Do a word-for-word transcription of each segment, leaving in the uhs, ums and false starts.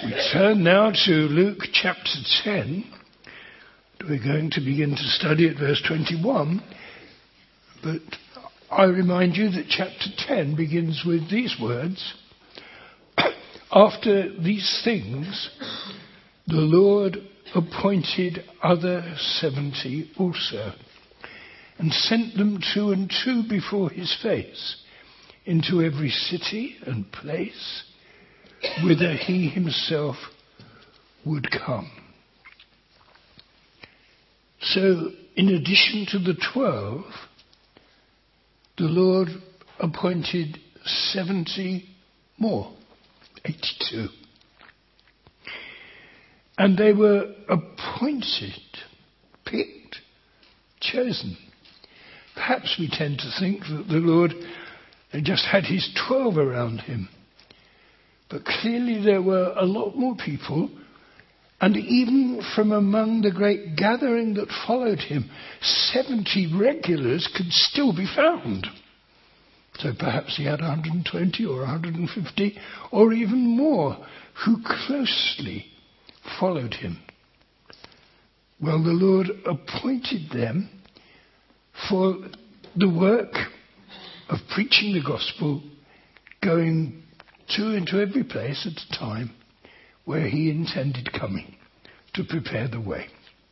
We turn now to Luke chapter ten. We're going to begin to study at verse twenty-one, but I remind you that chapter ten begins with these words. After these things, the Lord appointed other seventy also, and sent them two and two before his face, into every city and place whither he himself would come. So, in addition to the twelve, the Lord appointed seventy more, eighty-two. And they were appointed, picked, chosen. Perhaps we tend to think that the Lord just had his twelve around him. But clearly there were a lot more people, and even from among the great gathering that followed him, seventy regulars could still be found. So perhaps he had one hundred twenty or one hundred fifty or even more who closely followed him. Well, the Lord appointed them for the work of preaching the gospel, going to into every place at a time where he intended coming to prepare the way.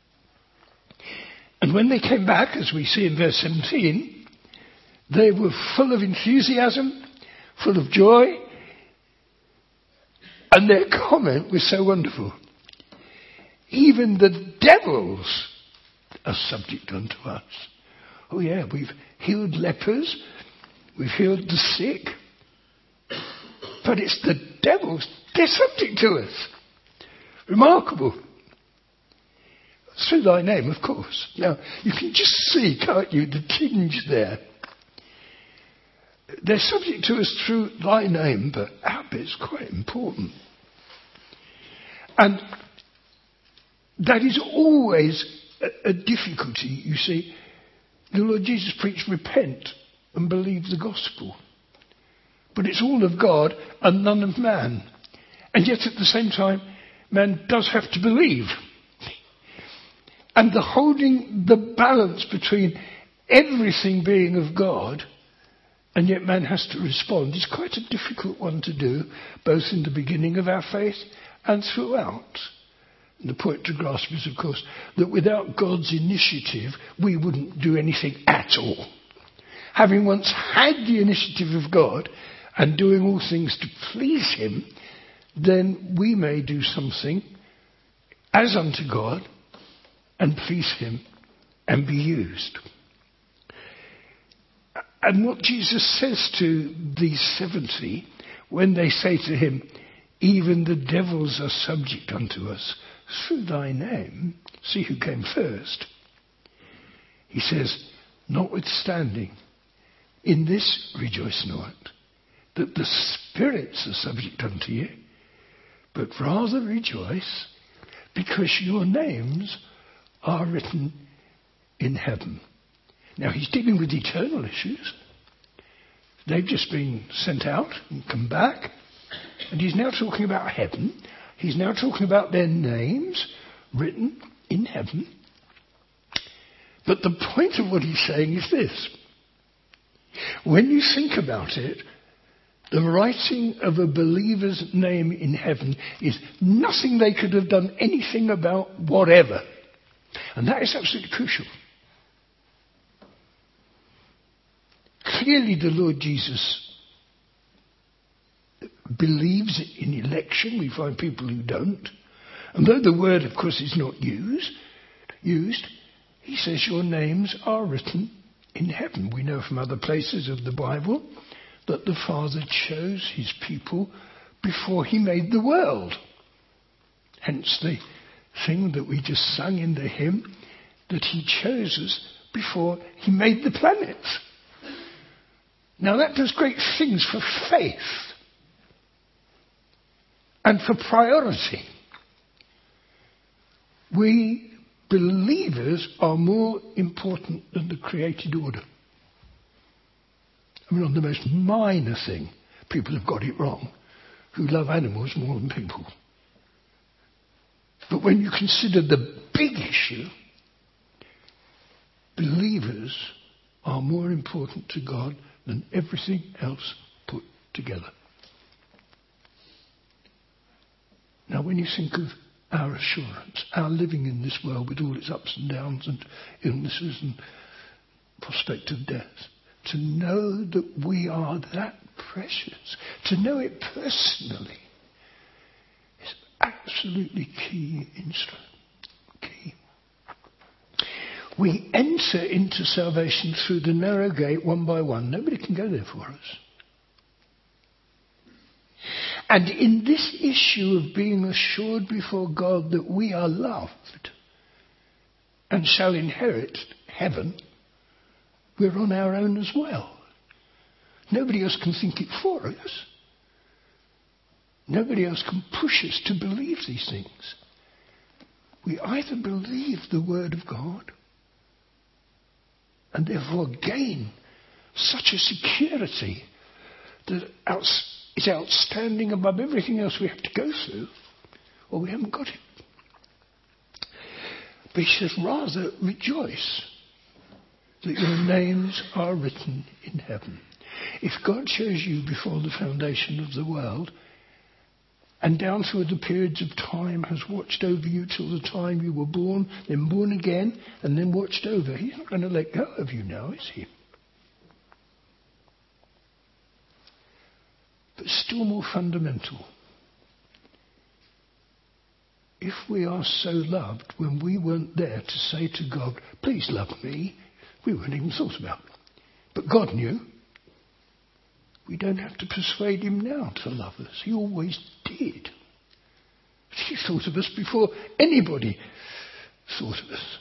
And when they came back, as we see in verse seventeen, they were full of enthusiasm, full of joy, and their comment was so wonderful. Even the devils are subject unto us. Oh yeah, we've healed lepers, we've healed the sick, but it's the devils, they're subject to us. Remarkable. Through thy name, of course. Now, you can just see, can't you, the tinge there. They're subject to us through thy name, but our bit's quite important. And that is always a, a difficulty, you see. The Lord Jesus preached, repent and believe the gospel. But it's all of God and none of man. And yet at the same time, man does have to believe. And the holding the balance between everything being of God and yet man has to respond is quite a difficult one to do, both in the beginning of our faith and throughout. And the point to grasp is, of course, that without God's initiative, we wouldn't do anything at all. Having once had the initiative of God and doing all things to please him, then we may do something as unto God and please him and be used. And what Jesus says to these seventy, when they say to him, even the devils are subject unto us through thy name, see who came first. He says, notwithstanding, in this rejoice not, that the spirits are subject unto you, but rather rejoice because your names are written in heaven. Now he's dealing with eternal issues. They've just been sent out and come back, and he's now talking about heaven. He's now talking about their names written in heaven. But the point of what he's saying is this. When you think about it, the writing of a believer's name in heaven is nothing they could have done anything about whatever. And that is absolutely crucial. Clearly the Lord Jesus believes in election. We find people who don't. And though the word, of course, is not used, used, he says your names are written in heaven. We know from other places of the Bible that the Father chose his people before he made the world. Hence the thing that we just sung in the hymn, that he chose us before he made the planets. Now that does great things for faith and for priority. We believers are more important than the created order. I mean, on the most minor thing, people have got it wrong, who love animals more than people. But when you consider the big issue, believers are more important to God than everything else put together. Now, when you think of our assurance, our living in this world with all its ups and downs and illnesses and prospect of death, to know that we are that precious, to know it personally, is absolutely key instrument. Key. We enter into salvation through the narrow gate one by one. Nobody can go there for us. And in this issue of being assured before God that we are loved and shall inherit heaven, we're on our own as well. Nobody else can think it for us. Nobody else can push us to believe these things. We either believe the Word of God and therefore gain such a security that outs- is outstanding above everything else we have to go through, or we haven't got it. But he says, rather rejoice that your names are written in heaven. If God chose you before the foundation of the world, and down through the periods of time has watched over you till the time you were born, then born again, and then watched over, he's not going to let go of you now, is he? But still more fundamental, if we are so loved, when we weren't there to say to God, please love me, we weren't even thought about. But God knew. We don't have to persuade him now to love us. He always did. He thought of us before anybody thought of us.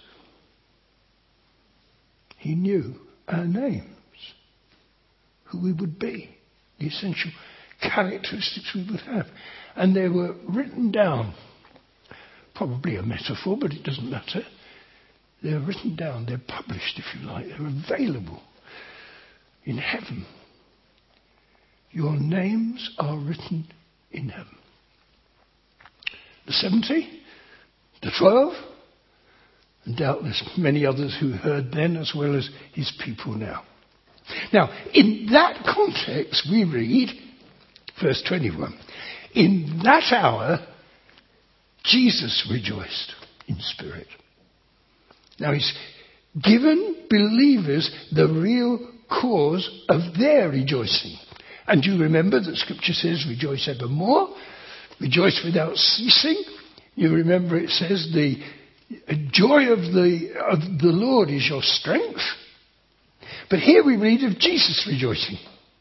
He knew our names, who we would be, the essential characteristics we would have. And they were written down. Probably a metaphor, but it doesn't matter. They're written down, they're published, if you like, they're available in heaven. Your names are written in heaven. The seventy, the twelve, and doubtless many others who heard then as well as his people now. Now, in that context, we read, verse twenty-one, in that hour, Jesus rejoiced in spirit. Now, he's given believers the real cause of their rejoicing. And you remember that Scripture says, rejoice evermore, rejoice without ceasing. You remember it says, the joy of the, of the Lord is your strength. But here we read of Jesus rejoicing.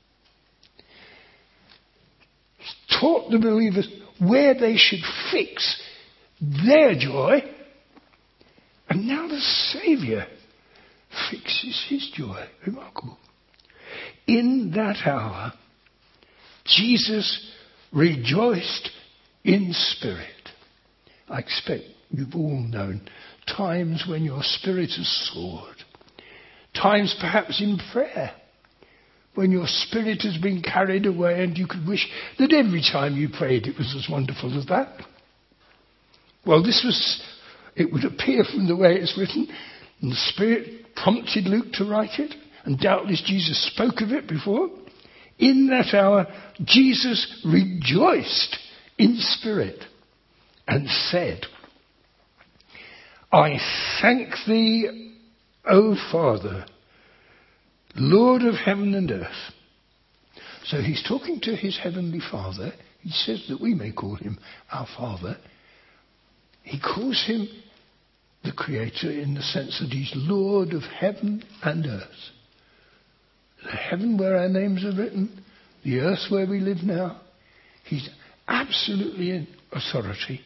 He's taught the believers where they should fix their joy. And now the Saviour fixes his joy. Remarkable. In that hour, Jesus rejoiced in spirit. I expect you've all known times when your spirit has soared. Times perhaps in prayer, when your spirit has been carried away and you could wish that every time you prayed it was as wonderful as that. Well, this was, it would appear from the way it's written, and the Spirit prompted Luke to write it, and doubtless Jesus spoke of it before. In that hour, Jesus rejoiced in spirit and said, I thank thee, O Father, Lord of heaven and earth. So he's talking to his heavenly Father. He says that we may call him our Father. He calls him the Creator in the sense that he's Lord of heaven and earth. The heaven where our names are written, the earth where we live now. He's absolutely in authority.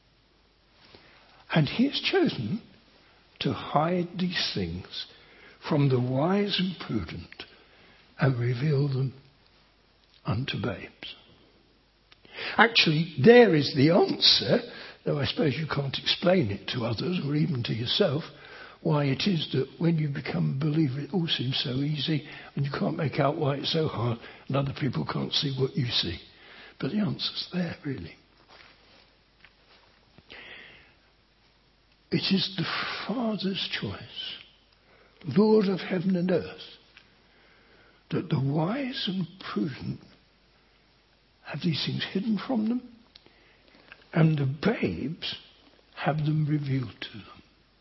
And he has chosen to hide these things from the wise and prudent and reveal them unto babes. Actually, there is the answer, though I suppose you can't explain it to others or even to yourself, why it is that when you become a believer it all seems so easy and you can't make out why it's so hard and other people can't see what you see. But the answer's there, really. It is the Father's choice, Lord of heaven and earth, that the wise and prudent have these things hidden from them, and the babes have them revealed to them.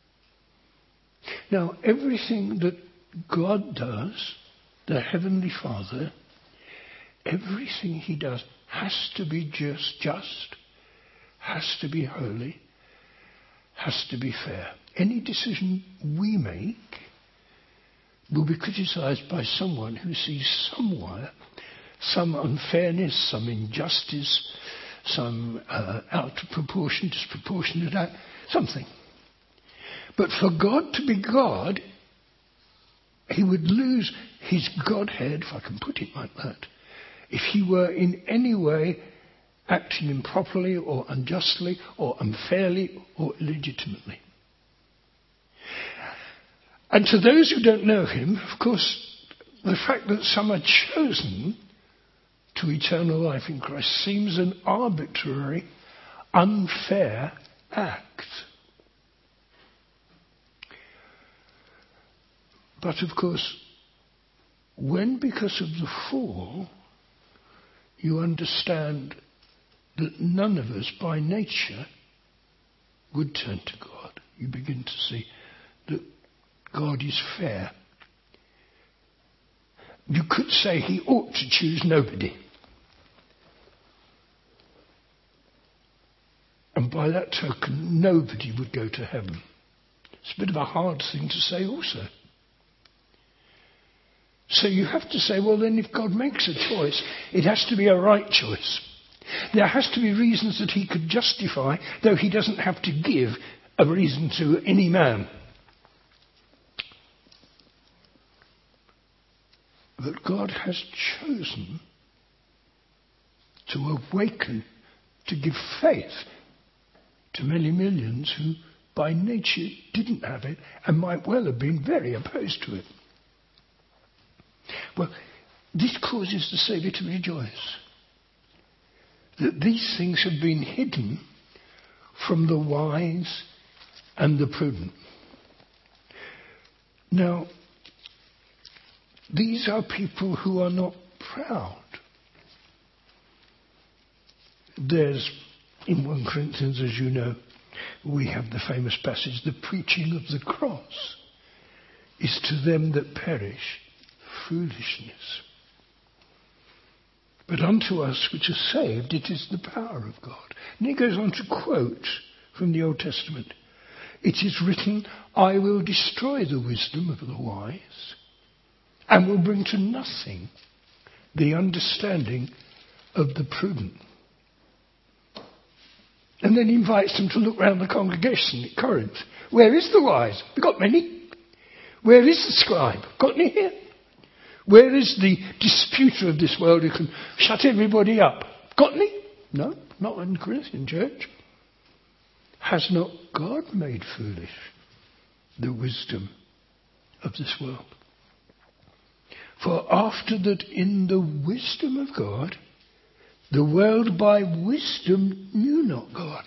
Now, everything that God does, the Heavenly Father, everything he does has to be just, just, has to be holy, has to be fair. Any decision we make will be criticised by someone who sees somewhere some unfairness, some injustice, some uh, out of proportion, disproportionate act, something. But for God to be God, he would lose his Godhead, if I can put it like that, if he were in any way acting improperly or unjustly or unfairly or illegitimately. And to those who don't know him, of course, the fact that some are chosen to eternal life in Christ seems an arbitrary, unfair act. But of course, when because of the fall, you understand that none of us by nature would turn to God, you begin to see that God is fair. You could say he ought to choose nobody. And by that token, nobody would go to heaven. It's a bit of a hard thing to say also. So you have to say, well then if God makes a choice, it has to be a right choice. There has to be reasons that he could justify, though he doesn't have to give a reason to any man. But God has chosen to awaken, to give faith to many millions who by nature didn't have it and might well have been very opposed to it. Well, this causes the Saviour to rejoice that these things have been hidden from the wise and the prudent. Now, these are people who are not proud. There's, in First Corinthians, as you know, we have the famous passage, the preaching of the cross is to them that perish foolishness. But unto us which are saved, it is the power of God. And he goes on to quote from the Old Testament. It is written, I will destroy the wisdom of the wise and will bring to nothing the understanding of the prudent. And then he invites them to look round the congregation at Corinth. Where is the wise? We've got many. Where is the scribe? Got any here? Where is the disputer of this world who can shut everybody up? Got any? No, not in the Corinthian church. Has not God made foolish the wisdom of this world? For after that in the wisdom of God, the world by wisdom knew not God.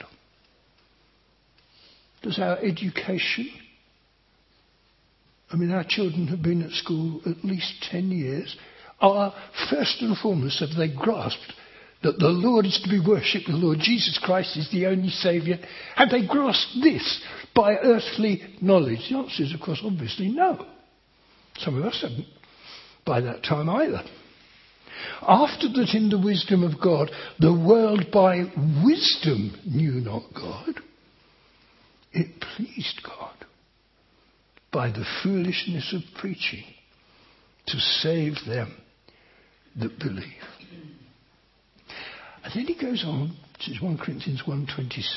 Does our education, I mean our children have been at school at least ten years, are first and foremost have they grasped that the Lord is to be worshipped, the Lord Jesus Christ is the only Saviour? Have they grasped this by earthly knowledge? The answer is of course obviously no. Some of us haven't by that time either. After that in the wisdom of God, the world by wisdom knew not God, it pleased God by the foolishness of preaching to save them that believe. And then he goes on, this is First Corinthians one twenty-six.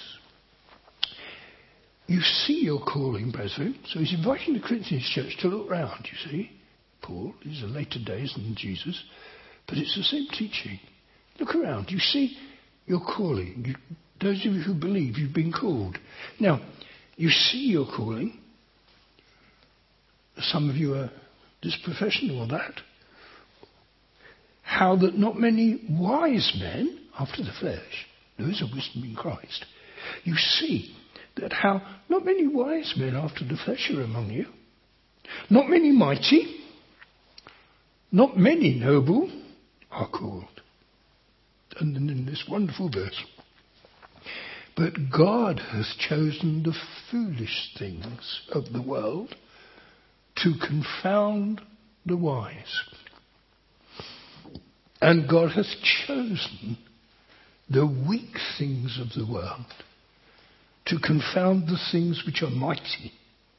You see your calling, brethren. So he's inviting the Corinthian church to look round, you see. Paul, these are later days than Jesus, but it's the same teaching. Look around, you see your calling. You, those of you who believe you've been called. Now, you see your calling. Some of you are this profession or that. How that not many wise men, after the flesh, there is a wisdom in Christ. You see that how not many wise men after the flesh are among you, not many mighty, not many noble are called. And then in this wonderful verse, but God has chosen the foolish things of the world to confound the wise. And God has chosen the weak things of the world to confound the things which are mighty.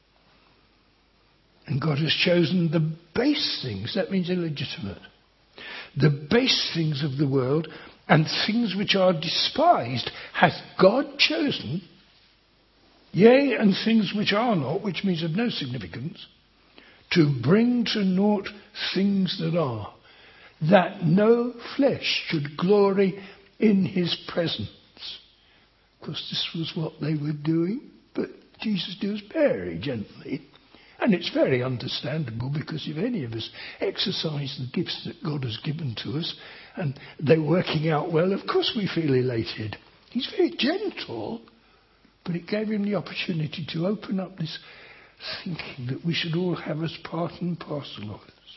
And God has chosen the base things, that means illegitimate, the base things of the world and things which are despised hath God chosen, yea, and things which are not, which means of no significance, to bring to naught things that are, that no flesh should glory in his presence. Of course, this was what they were doing, but Jesus does very gently. And it's very understandable, because if any of us exercise the gifts that God has given to us and they're working out well, of course we feel elated. He's very gentle, but it gave him the opportunity to open up this thinking that we should all have as part and parcel of us.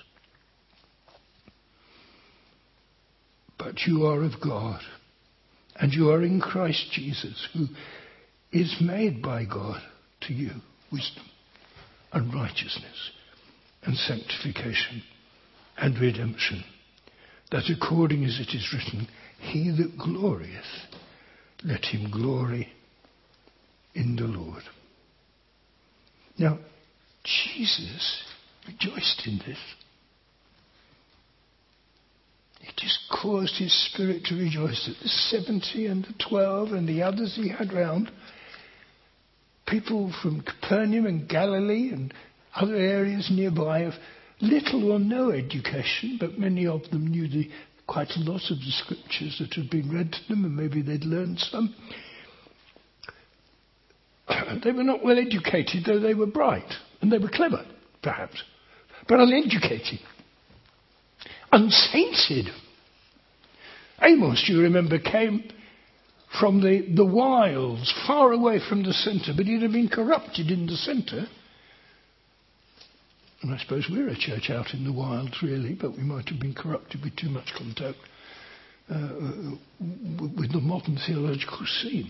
But you are of God, and you are in Christ Jesus, who is made by God to you wisdom and righteousness and sanctification and redemption, that according as it is written, he that glorieth, let him glory in the Lord. Now, Jesus rejoiced in this. He just caused his spirit to rejoice that the seventy and the twelve and the others he had round, people from Capernaum and Galilee and other areas nearby of little or no education, but many of them knew the, quite a lot of the scriptures that had been read to them, and maybe they'd learned some. They were not well educated, though they were bright, and they were clever, perhaps, but uneducated, unsainted. Amos, you remember, came from the, the wilds, far away from the centre, but he'd have been corrupted in the centre. And I suppose we're a church out in the wilds, really, but we might have been corrupted with too much contact uh, with the modern theological scene.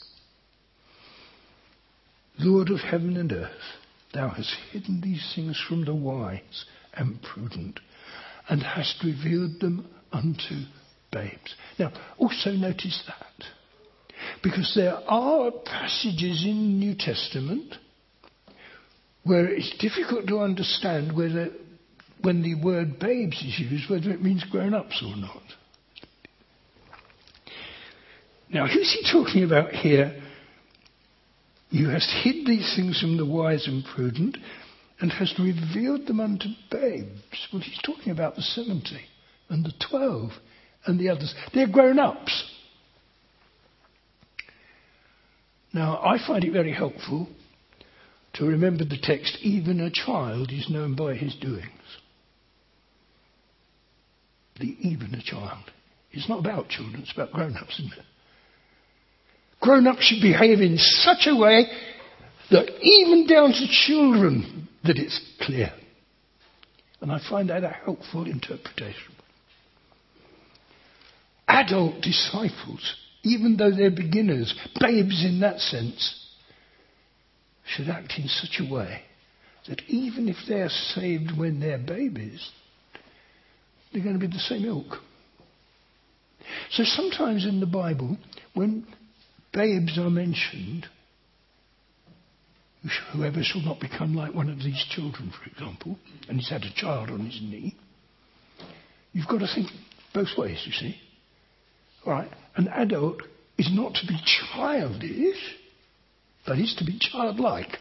Lord of heaven and earth, thou hast hidden these things from the wise and prudent, and hast revealed them unto babes. Now, also notice that, because there are passages in the New Testament where it's difficult to understand whether, when the word babes is used, whether it means grown-ups or not. Now, who's he talking about here? You hast hid these things from the wise and prudent, and hast revealed them unto babes. Well, he's talking about the seventy and the twelve and the others. They're grown-ups. Now, I find it very helpful to remember the text, even a child is known by his doings. The even a child. It's not about children, it's about grown-ups, isn't it? Grown-ups should behave in such a way that even down to children, that it's clear. And I find that a helpful interpretation. Adult disciples, even though they're beginners, babes in that sense, should act in such a way that even if they're saved when they're babies, they're going to be the same ilk. So sometimes in the Bible, when babes are mentioned, whoever shall not become like one of these children, for example, and he's had a child on his knee, you've got to think both ways, you see. All right, an adult is not to be childish, but is to be childlike.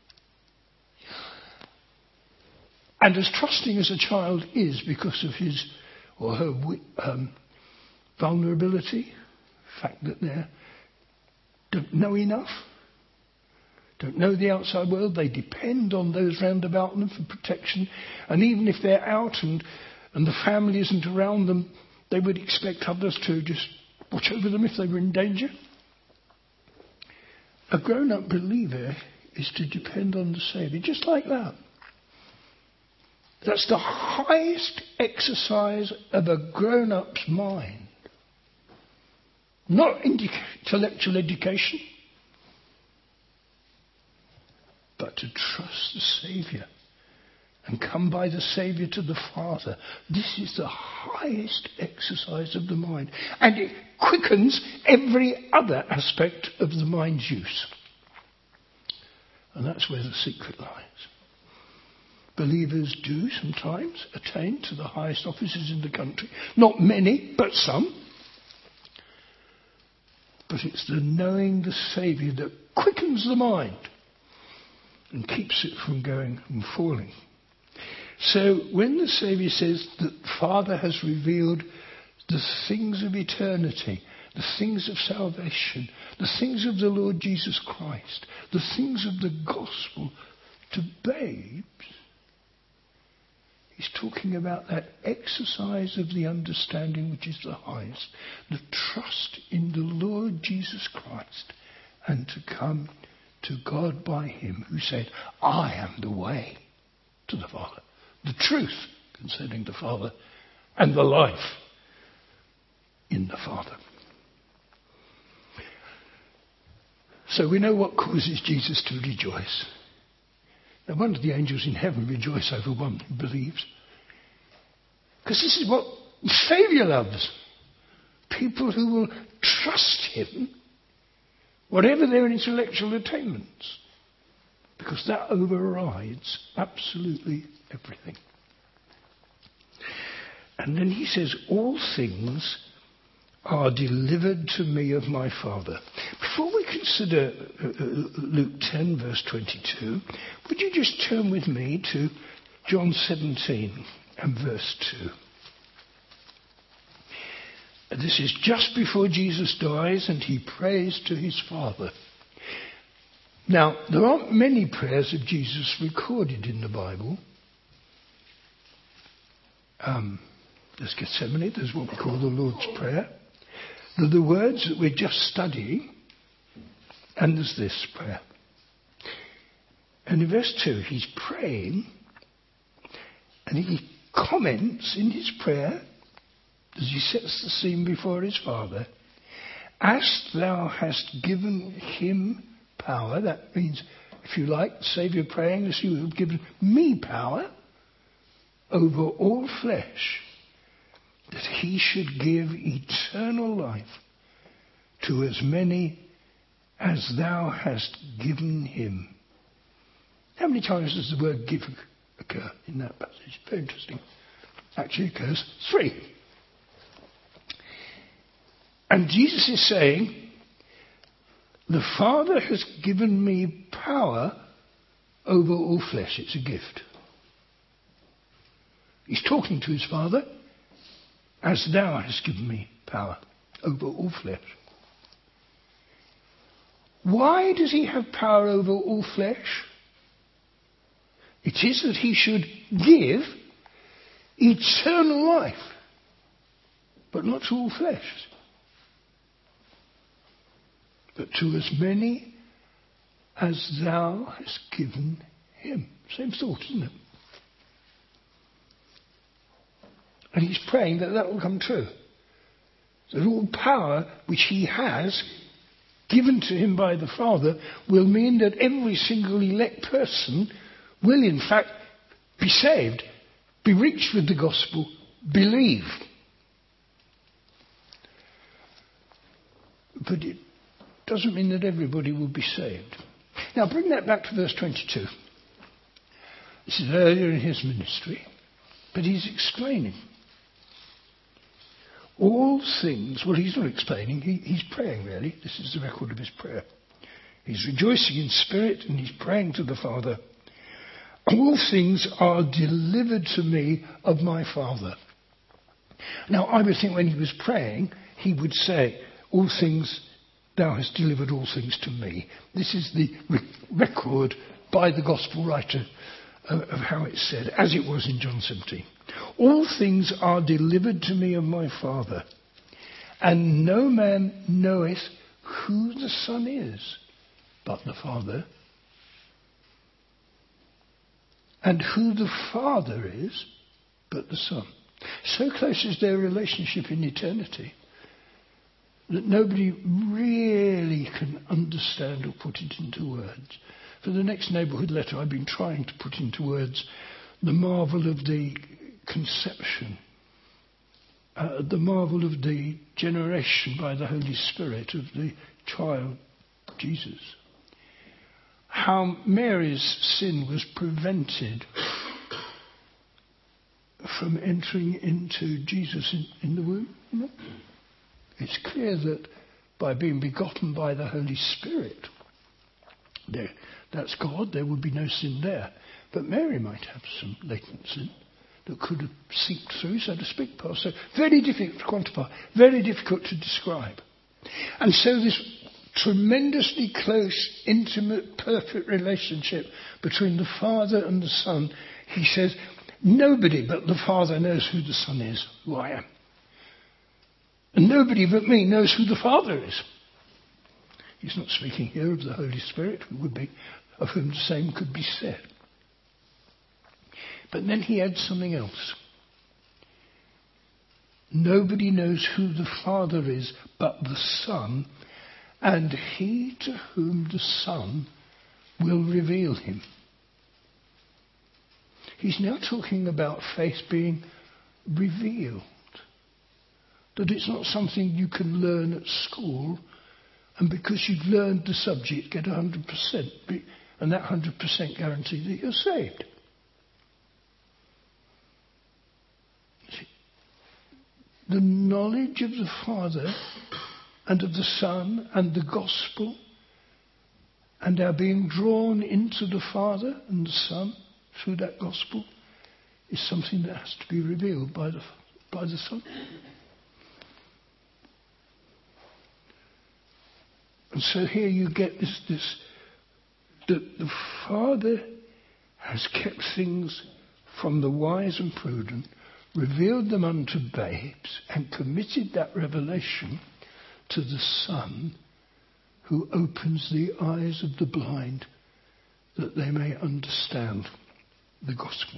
And as trusting as a child is because of his or her um, vulnerability, the fact that they don't know enough, don't know the outside world, they depend on those round about them for protection, and even if they're out and, and the family isn't around them, they would expect others to just watch over them if they were in danger. a grown-up believer is to depend on the Saviour, just like that. That's the highest exercise of a grown-up's mind. Not intellectual education, but to trust the Saviour and come by the Saviour to the Father. This is the highest exercise of the mind. And it quickens every other aspect of the mind's use. And that's where the secret lies. Believers do sometimes attain to the highest offices in the country. Not many, but some. But it's the knowing the Saviour that quickens the mind and keeps it from going and falling. So when the Saviour says that Father has revealed the things of eternity, the things of salvation, the things of the Lord Jesus Christ, the things of the gospel to babes, he's talking about that exercise of the understanding which is the highest, the trust in the Lord Jesus Christ, and to come to God by him who said, I am the way to the Father, the truth concerning the Father, and the life in the Father. So we know what causes Jesus to rejoice. No wonder the angels in heaven rejoice over one who believes. Because this is what the Saviour loves. People who will trust him, whatever their intellectual attainments. Because that overrides absolutely everything. And then he says, all things are delivered to me of my Father. Before we consider uh, uh, Luke ten, verse twenty-two, would you just turn with me to John seventeen and verse two. This is just before Jesus dies and he prays to his Father. Now, there aren't many prayers of Jesus recorded in the Bible. Um, there's Gethsemane, there's what we call the Lord's Prayer. There are the words that we're just studying, and there's this prayer. And in verse two, he's praying, and he comments in his prayer, as he sets the scene before his Father, as thou hast given him power, that means, if you like, the Saviour praying as you have given me power over all flesh, that he should give eternal life to as many as thou hast given him. How many times does the word give occur in that passage? Very interesting. Actually occurs three. And Jesus is saying, the Father has given me power over all flesh. It's a gift. He's talking to his Father, as thou hast given me power over all flesh. Why does he have power over all flesh? It is that he should give eternal life, but not to all flesh, but to as many as thou hast given him. Same thought, isn't it? And he's praying that that will come true. That all power which he has given to him by the Father will mean that every single elect person will in fact be saved, be reached with the gospel, believe. But it doesn't mean that everybody will be saved. Now bring that back to verse twenty-two. This is earlier in his ministry, but he's explaining. All things, well, he's not explaining, he, he's praying really. This is the record of his prayer. He's rejoicing in spirit and he's praying to the Father. All things are delivered to me of my Father. Now, I would think when he was praying, he would say, all things, thou hast delivered all things to me. This is the re- record by the gospel writer uh, of how it's said, as it was in John seventeen. All things are delivered to me of my Father, and no man knoweth who the Son is, but the Father, and who the Father is but the Son. So close is their relationship in eternity that nobody really can understand or put it into words. For the next neighbourhood letter, I've been trying to put into words the marvel of the conception, uh, the marvel of the generation by the Holy Spirit of the child Jesus. How Mary's sin was prevented from entering into Jesus in, in the womb. You know? It's clear that by being begotten by the Holy Spirit, there, that's God, there would be no sin there. But Mary might have some latent sin that could have seeped through, so to speak, past. So very difficult to quantify, very difficult to describe. And so this tremendously close, intimate, perfect relationship between the Father and the Son, he says, nobody but the Father knows who the Son is, who I am. And nobody but me knows who the Father is. He's not speaking here of the Holy Spirit, who would be, of whom the same could be said. But then he adds something else. Nobody knows who the Father is but the Son, and he to whom the Son will reveal him. He's now talking about faith being revealed. That it's not something you can learn at school, and because you've learned the subject, get one hundred percent, and that one hundred percent guarantee that you're saved. The knowledge of the Father and of the Son and the gospel and our being drawn into the Father and the Son through that gospel is something that has to be revealed by the, by the Son. And so here you get this, this that the Father has kept things from the wise and prudent, revealed them unto babes, and committed that revelation to the Son, who opens the eyes of the blind that they may understand the gospel.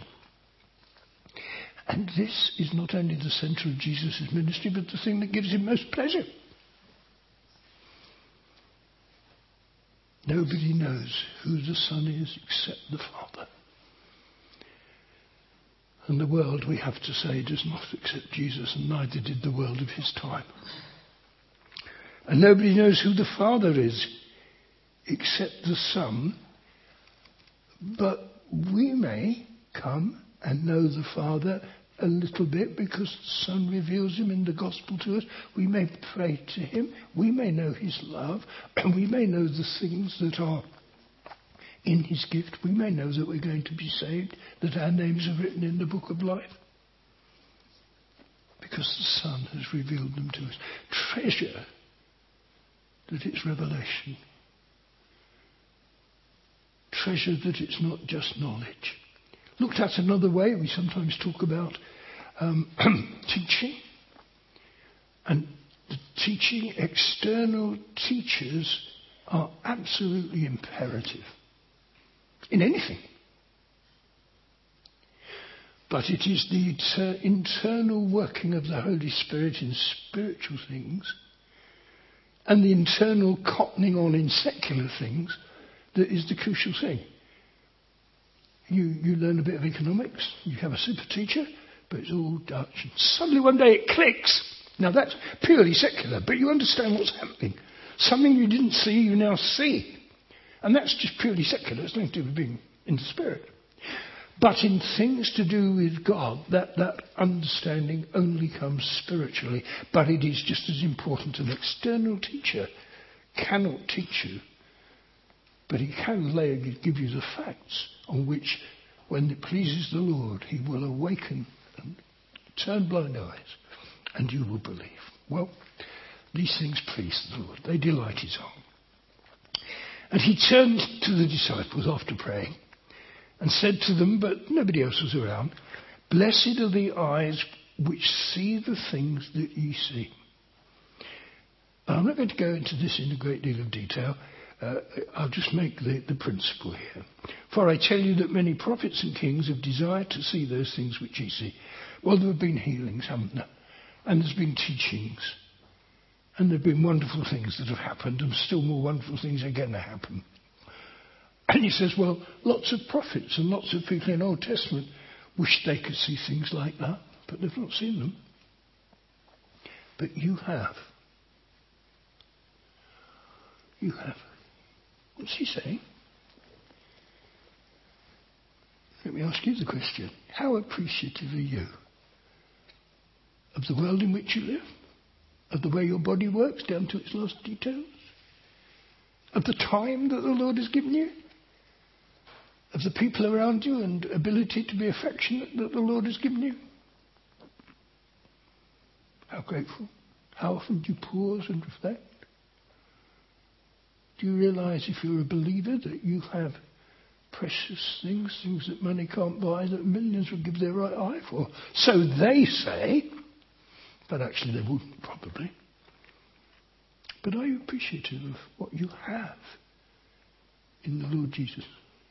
And this is not only the centre of Jesus' ministry, but the thing that gives him most pleasure. Nobody knows who the Son is except the Father. And the world, we have to say, does not accept Jesus, and neither did the world of his time. And nobody knows who the Father is except the Son, but we may come and know the Father a little bit because the Son reveals him in the gospel to us. We may pray to him, we may know his love, and we may know the things that are in his gift. We may know that we're going to be saved, that our names are written in the book of life, because the Son has revealed them to us. Treasure that it's revelation. Treasure that it's not just knowledge. Looked at another way, we sometimes talk about um, teaching. And the teaching, external teachers are absolutely imperative in anything. But it is the inter- internal working of the Holy Spirit in spiritual things and the internal cottoning on in secular things that is the crucial thing. You, you learn a bit of economics, you have a super teacher, but it's all Dutch. And suddenly one day it clicks. Now that's purely secular, but you understand what's happening. Something you didn't see, you now see. And that's just purely secular. It's nothing to do with being in the Spirit. But in things to do with God, that, that understanding only comes spiritually. But it is just as important. An external teacher cannot teach you, but he can lay, give you the facts on which, when it pleases the Lord, he will awaken and turn blind eyes, and you will believe. Well, these things please the Lord. They delight his heart. And he turned to the disciples after praying and said to them, but nobody else was around, "Blessed are the eyes which see the things that ye see." I'm not going to go into this in a great deal of detail. Uh, I'll just make the, the principle here. For I tell you that many prophets and kings have desired to see those things which ye see. Well, there have been healings, haven't there? And there's been teachings. And there have been wonderful things that have happened, and still more wonderful things are going to happen. And he says, well, lots of prophets and lots of people in the Old Testament wish they could see things like that, but they've not seen them. But you have. You have. What's he saying? Let me ask you the question. How appreciative are you of the world in which you live? Of the way your body works down to its last details? Of the time that the Lord has given you? Of the people around you and ability to be affectionate that the Lord has given you? How grateful? How often do you pause and reflect? Do you realise if you're a believer that you have precious things, things that money can't buy, that millions would give their right eye for? So they say, but actually they wouldn't probably. But are you appreciative of what you have in the Lord Jesus?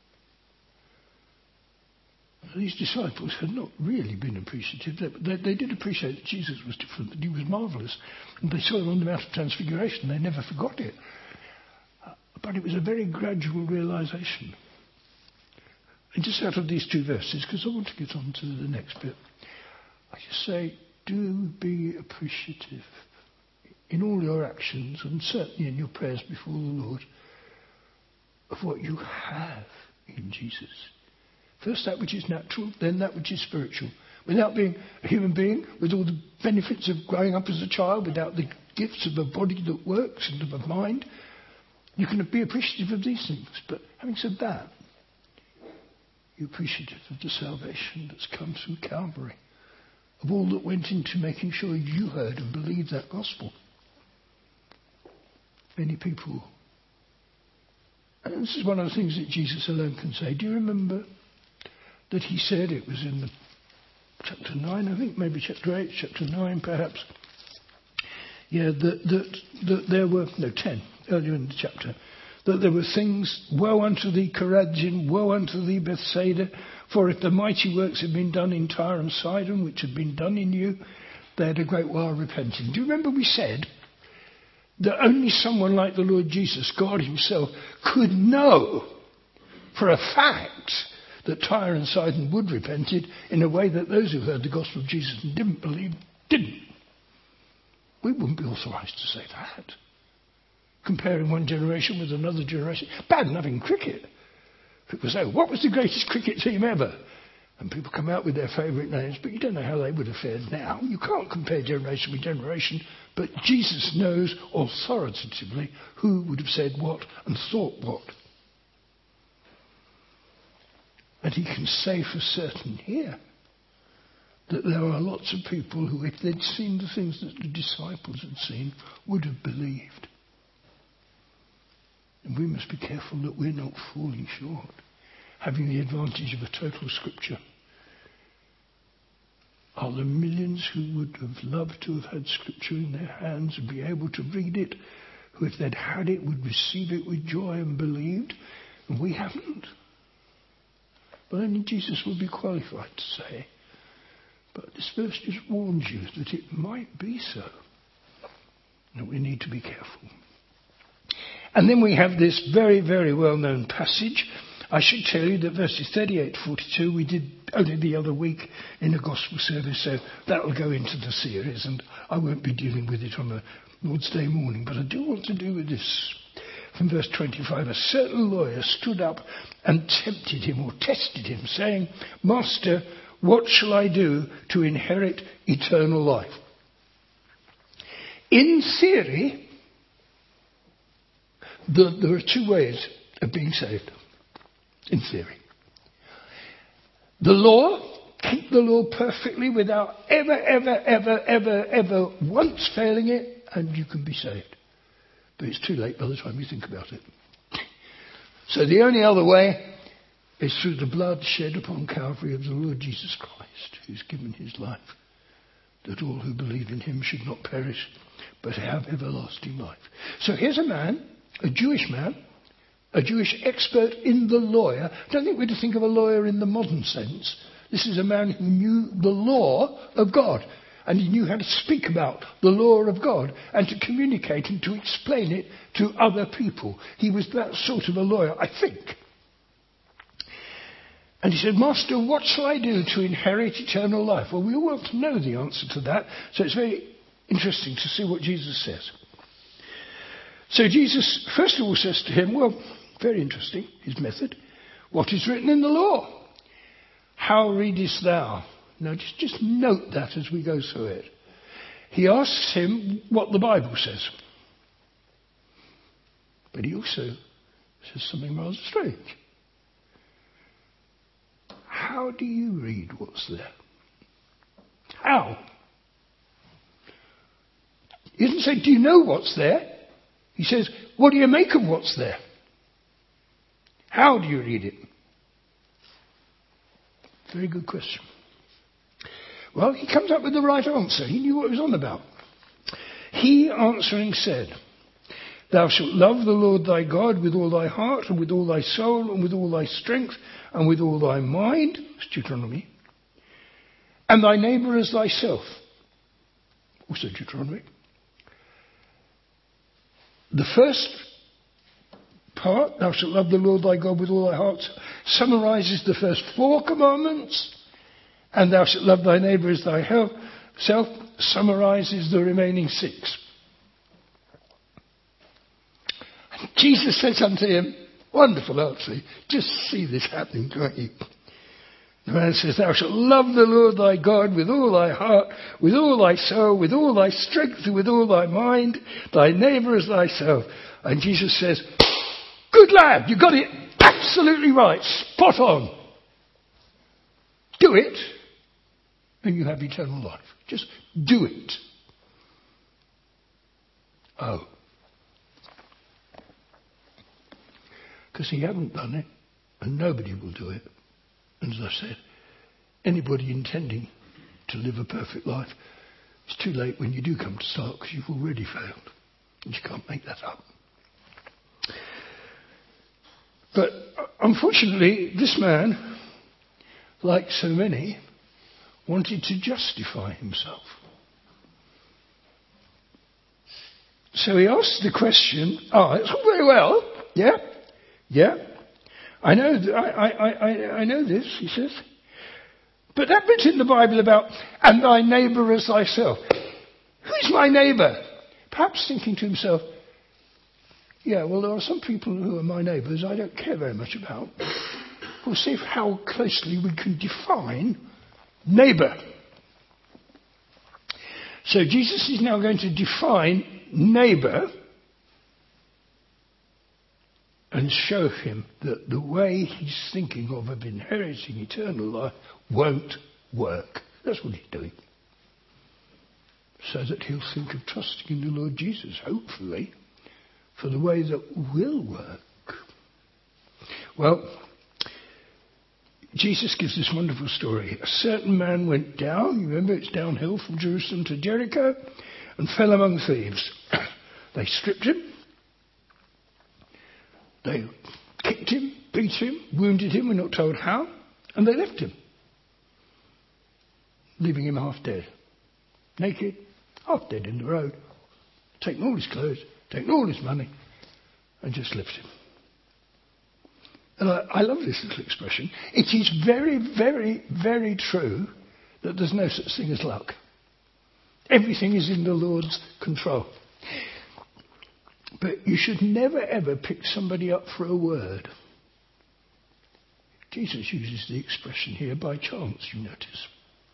These disciples had not really been appreciative. They, they, they did appreciate that Jesus was different, that he was marvellous. And they saw him on the Mount of Transfiguration. They never forgot it. Uh, but it was a very gradual realisation. And just out of these two verses, because I want to get on to the next bit, I just say, do be appreciative in all your actions, and certainly in your prayers before the Lord, of what you have in Jesus. First that which is natural, then that which is spiritual. Without being a human being, with all the benefits of growing up as a child, without the gifts of a body that works and of a mind, you can be appreciative of these things. But having said that, you're appreciative of the salvation that's come through Calvary, of all that went into making sure you heard and believed that gospel. Many people, and this is one of the things that Jesus alone can say. Do you remember that he said, it was in the chapter nine, I think, maybe chapter eight, chapter nine perhaps. Yeah, that, that, that there were, no, ten, earlier in the chapter, that there were things, woe unto thee Chorazin, woe unto thee Bethsaida, for if the mighty works had been done in Tyre and Sidon, which had been done in you, they had a great while repenting. Do you remember we said that only someone like the Lord Jesus, God himself, could know for a fact that Tyre and Sidon would repented in a way that those who heard the gospel of Jesus and didn't believe, didn't. We wouldn't be authorised to say that. Comparing one generation with another generation. Bad enough in cricket. People say, what was the greatest cricket team ever? And people come out with their favourite names, but you don't know how they would have fared now. You can't compare generation with generation, but Jesus knows authoritatively who would have said what and thought what. And he can say for certain here that there are lots of people who, if they'd seen the things that the disciples had seen, would have believed. And we must be careful that we're not falling short, having the advantage of a total scripture. Are there millions who would have loved to have had scripture in their hands and be able to read it, who if they'd had it would receive it with joy and believed, and we haven't? But only Jesus will be qualified to say. But this verse just warns you that it might be so. And we need to be careful. And then we have this very, very well-known passage. I should tell you that verses thirty-eight to forty-two we did only the other week in a gospel service, so that will go into the series, and I won't be dealing with it on a Lord's Day morning. But I do want to do with this. From verse twenty-five, a certain lawyer stood up and tempted him or tested him, saying, Master, what shall I do to inherit eternal life? In theory, the, there are two ways of being saved. In theory. The law, keep the law perfectly without ever, ever, ever, ever, ever once failing it, and you can be saved. But it's too late by the time you think about it. So the only other way is through the blood shed upon Calvary of the Lord Jesus Christ, who's given his life, that all who believe in him should not perish, but have everlasting life. So here's a man, a Jewish man, a Jewish expert in the lawyer. I don't think we're to think of a lawyer in the modern sense. This is a man who knew the law of God, and he knew how to speak about the law of God and to communicate and to explain it to other people. He was that sort of a lawyer, I think. And he said, Master, what shall I do to inherit eternal life? Well, we all want to know the answer to that, so it's very interesting to see what Jesus says. So Jesus, first of all, says to him, well, very interesting, his method. What is written in the law? How readest thou? Now, just, just note that as we go through it. He asks him what the Bible says. But he also says something rather strange. How do you read what's there? How? He doesn't say, do you know what's there? He says, what do you make of what's there? How do you read it? Very good question. Well, he comes up with the right answer. He knew what he was on about. He answering said, Thou shalt love the Lord thy God with all thy heart and with all thy soul and with all thy strength and with all thy mind. That's Deuteronomy. And thy neighbour as thyself. Also Deuteronomy. The first part, thou shalt love the Lord thy God with all thy heart, summarises the first four commandments. And thou shalt love thy neighbour as thyself, summarises the remaining six. And Jesus says unto him, wonderful answer, just see this happening, can't you? The man says, thou shalt love the Lord thy God with all thy heart, with all thy soul, with all thy strength, and with all thy mind, thy neighbour as thyself. And Jesus says, good lad, you got it absolutely right, spot on. Do it, and you have eternal life. Just do it. Oh. Because he hadn't done it, and nobody will do it. And as I said, anybody intending to live a perfect life, it's too late when you do come to start because you've already failed. And you can't make that up. But unfortunately, this man, like so many, wanted to justify himself. So he asked the question, oh, it's all very well, yeah, yeah. I know, th- I, I, I, I know this, he says. But that bit in the Bible about, and thy neighbour as thyself. Who's my neighbour? Perhaps thinking to himself, yeah, well, there are some people who are my neighbours I don't care very much about. We'll see if how closely we can define neighbour. So Jesus is now going to define neighbour and show him that the way he's thinking of of inheriting eternal life won't work. That's what he's doing. So that he'll think of trusting in the Lord Jesus, hopefully, for the way that will work. Well, Jesus gives this wonderful story. A certain man went down, you remember it's downhill from Jerusalem to Jericho, and fell among thieves. They stripped him. They kicked him, beat him, wounded him, we're not told how, and they left him, leaving him half dead. Naked, half dead in the road, taking all his clothes, taking all his money, and just left him. And I, I love this little expression. It is very, very, very true that there's no such thing as luck. Everything is in the Lord's control. But you should never ever pick somebody up for a word. Jesus uses the expression here by chance, you notice.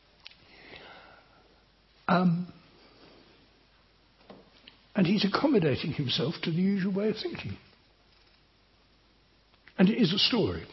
Um, and he's accommodating himself to the usual way of thinking. And it is a story.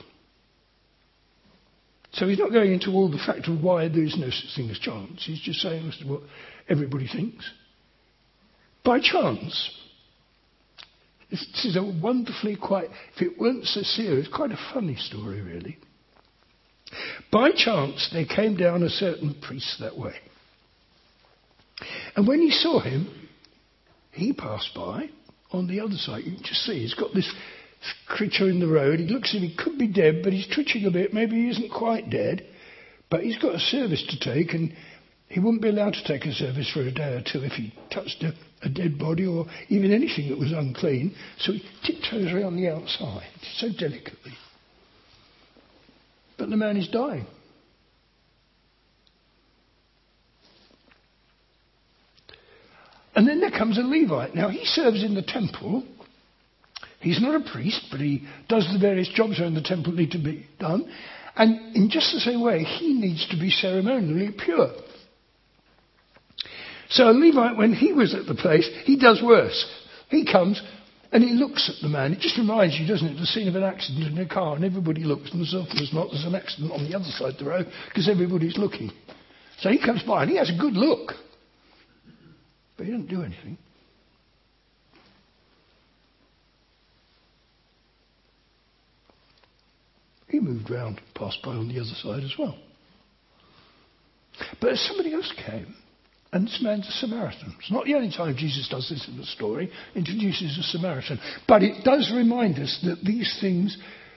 So he's not going into all the fact of why there is no such thing as chance. He's just saying this is what everybody thinks. By chance. This is a wonderfully quite, if it weren't so serious, quite a funny story really. By chance there came down a certain priest that way. And when he saw him, he passed by on the other side. You can just see he's got this creature in the road. He looks as if he could be dead, but he's twitching a bit. Maybe he isn't quite dead, but he's got a service to take, and he wouldn't be allowed to take a service for a day or two if he touched a, a dead body or even anything that was unclean. So he tiptoes around the outside so delicately. But the man is dying. And then there comes a Levite. Now, he serves in the temple. He's not a priest, but he does the various jobs around the temple need to be done. And in just the same way, he needs to be ceremonially pure. So a Levite, when he was at the place, he does worse. He comes and he looks at the man. It just reminds you, doesn't it, the scene of an accident in a car, and everybody looks, and as often as not, there's an accident on the other side of the road because everybody's looking. So he comes by and he has a good look. But he doesn't do anything. He moved round, passed by on the other side as well. But somebody else came, and this man's a Samaritan. It's not the only time Jesus does this in the story, introduces a Samaritan. But it does remind us that these things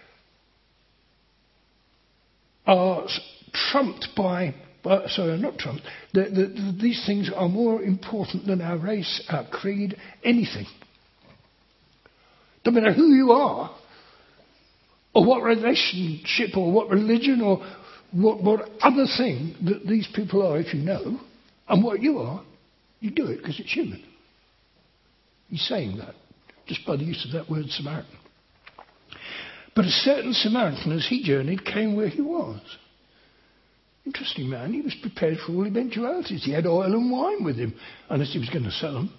are trumped by... Well, sorry, not Trump. The, the, the, these things are more important than our race, our creed, anything. No matter who you are, or what relationship, or what religion, or what, what other thing that these people are, if you know, and what you are, you do it because it's human. He's saying that, just by the use of that word Samaritan. But a certain Samaritan, as he journeyed, came where he was. Interesting man, he was prepared for all eventualities. He had oil and wine with him, unless he was going to sell them.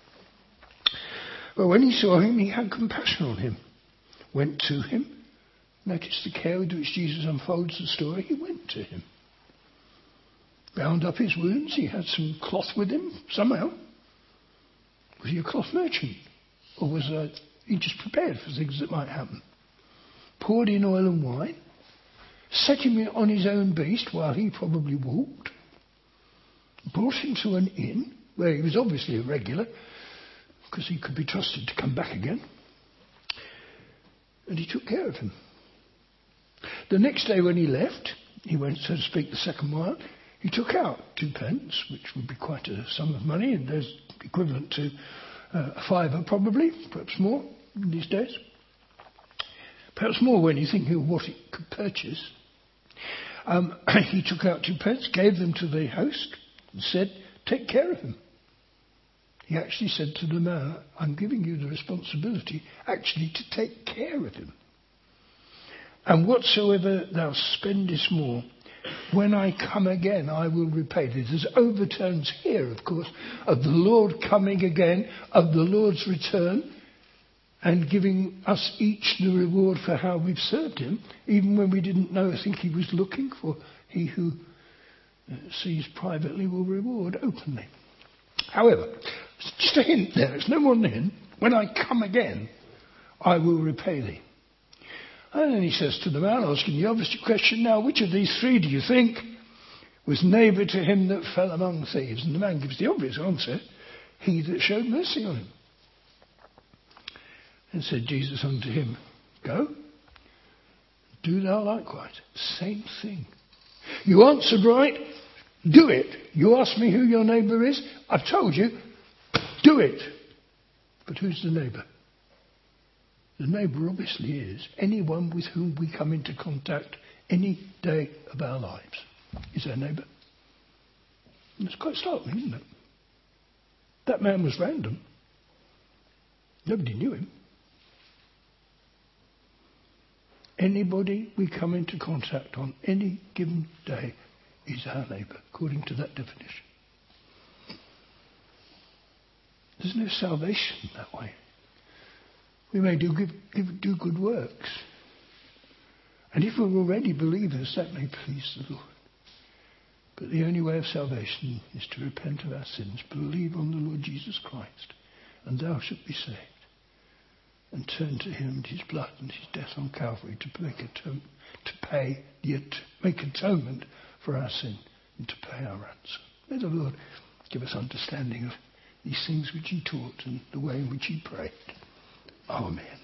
But when he saw him, he had compassion on him. Went to him. Notice the care with which Jesus unfolds the story. He went to him. Bound up his wounds. He had some cloth with him, somehow. Was he a cloth merchant? Or was uh, he just prepared for things that might happen? Poured in oil and wine. Set him on his own beast while he probably walked. Brought him to an inn where he was obviously a regular because he could be trusted to come back again. And he took care of him. The next day when he left, he went, so to speak, the second mile. He took out two pence, which would be quite a sum of money, and there's equivalent to uh, a fiver probably, perhaps more in these days. Perhaps more when you think of what it could purchase. Um, he took out two pence, gave them to the host, and said, take care of him. He actually said to the man, I'm giving you the responsibility actually to take care of him. And whatsoever thou spendest more, when I come again, I will repay thee. There's overtones here, of course, of the Lord coming again, of the Lord's return, and giving us each the reward for how we've served him, even when we didn't know, I think he was looking for. He who sees privately will reward openly. However, just a hint there, it's no more than a hint. When I come again, I will repay thee. And then he says to the man, asking the obvious question, now, which of these three do you think was neighbour to him that fell among thieves? And the man gives the obvious answer, he that showed mercy on him. And said Jesus unto him, go, do thou likewise. Same thing. You answered right, do it. You asked me who your neighbour is, I've told you, do it. But who's the neighbour? The neighbour obviously is anyone with whom we come into contact any day of our lives. Is our neighbour. And it's quite startling, isn't it? That man was random. Nobody knew him. Anybody we come into contact on any given day is our neighbour, according to that definition. There's no salvation that way. We may do good, give, do good works. And if we're already believers, that may please the Lord. But the only way of salvation is to repent of our sins, believe on the Lord Jesus Christ, and thou shalt be saved. And turn to him and his blood and his death on Calvary to make atone, to pay the make atonement for our sin and to pay our ransom. May the Lord give us understanding of these things which he taught and the way in which he prayed. Amen.